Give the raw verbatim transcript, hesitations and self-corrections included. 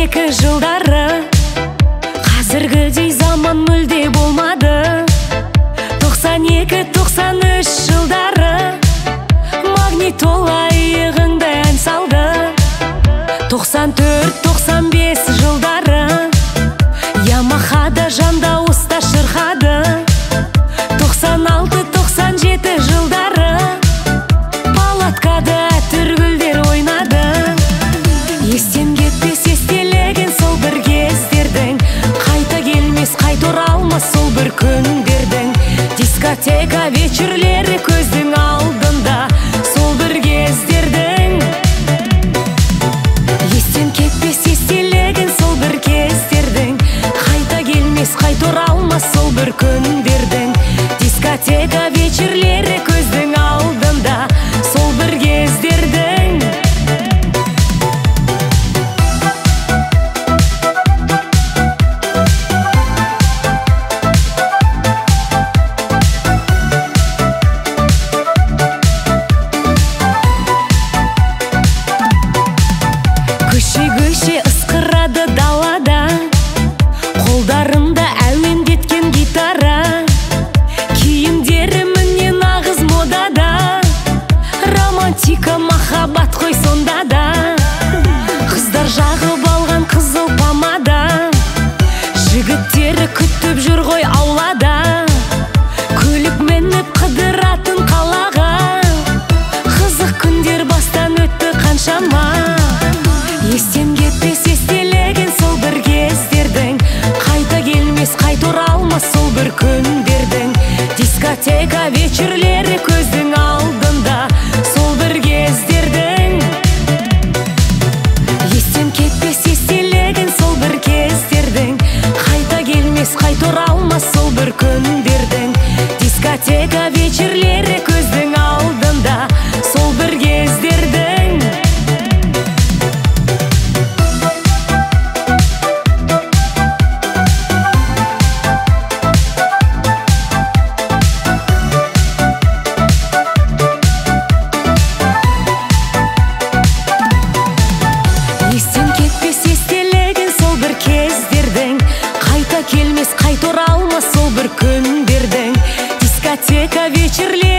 екі жылдары, қазіргідей заман мүлде болмады. Тоқсан екі тоқсан үш жылдары, магнитола иығыңда ән салды. Тоқсан төрт тоқсан бес жылдары, Ямахада жан дауыста шырқады. Тоқсан алты тоқсан жеті жылдары, палаткада түргүлдер ойнады. Естен кетпес естелеген сол бір кездердің, қайта келмес қайта оралмас сол бір күндердің. Дискотека вечерлері көздің алдында, сол бір кездердің. Естен кетпес естелеген сол бір кездердің, қайта келмес қайта оралмас сол бір күндердің. Дискотека вечерлері көздің алдында, сол бір кездердің. Көше-көше ысқырады далада, қолдарында әуендеткен гитара. Киімдері міне нағыз модада, романтика махаббат қой сонда да. Қыздар жағып алған қызыл помада, жігіттері күтіп жүр ғой аулада. Көлік мініп қыдыратын қалаға, қызық күндер бастан өтті қаншама. Естен кетпес естелеген сол бір кездердің, қайта келмес қайта оралмас сол бір күндердің. Дискотека вечерлері көздің алдында, сол бір кездердің. Естен кетпес естелеген сол бір кездердің, қайта келмес қайта оралмас сол бір күндердің. Дискотека вечерлері көздің алдында, сол бір кездердің. Естен кетпес естелеген сол бір кездердің, қайта келмес қайта оралмас сол бір күндердің. Дискотека вечерлері